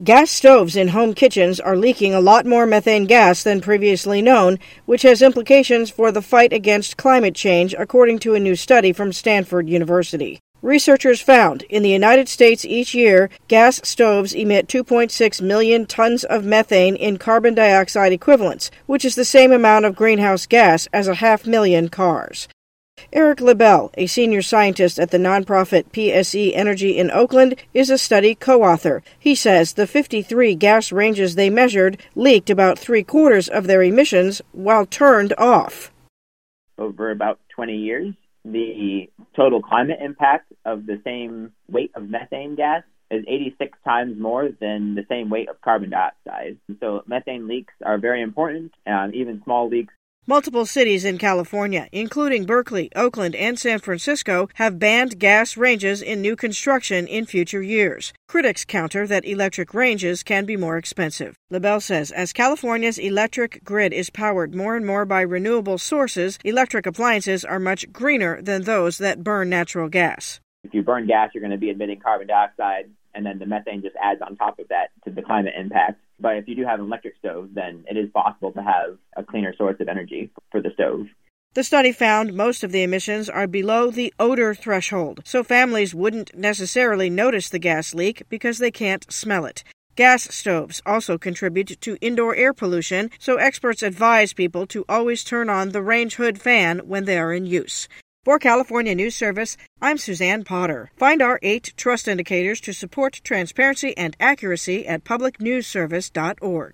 Gas stoves in home kitchens are leaking a lot more methane gas than previously known, which has implications for the fight against climate change, according to a new study from Stanford University. Researchers found in the United States each year, gas stoves emit 2.6 million tons of methane in carbon dioxide equivalents, which is the same amount of greenhouse gas as 500,000 cars. Eric LaBelle, a senior scientist at the nonprofit PSE Energy in Oakland, is a study co-author. He says the 53 gas ranges they measured leaked about 3/4 of their emissions while turned off. Over about 20 years, the total climate impact of the same weight of methane gas is 86 times more than the same weight of carbon dioxide. So methane leaks are very important, even small leaks. Multiple cities in California, including Berkeley, Oakland, and San Francisco, have banned gas ranges in new construction in future years. Critics counter that electric ranges can be more expensive. LaBelle says as California's electric grid is powered more and more by renewable sources, electric appliances are much greener than those that burn natural gas. If you burn gas, you're going to be emitting carbon dioxide, and then the methane just adds on top of that to the climate impact. But if you do have an electric stove, then it is possible to have a cleaner source of energy for the stove. The study found most of the emissions are below the odor threshold, so families wouldn't necessarily notice the gas leak because they can't smell it. Gas stoves also contribute to indoor air pollution, so experts advise people to always turn on the range hood fan when they are in use. For California News Service, I'm Suzanne Potter. Find our 8 trust indicators to support transparency and accuracy at publicnewsservice.org.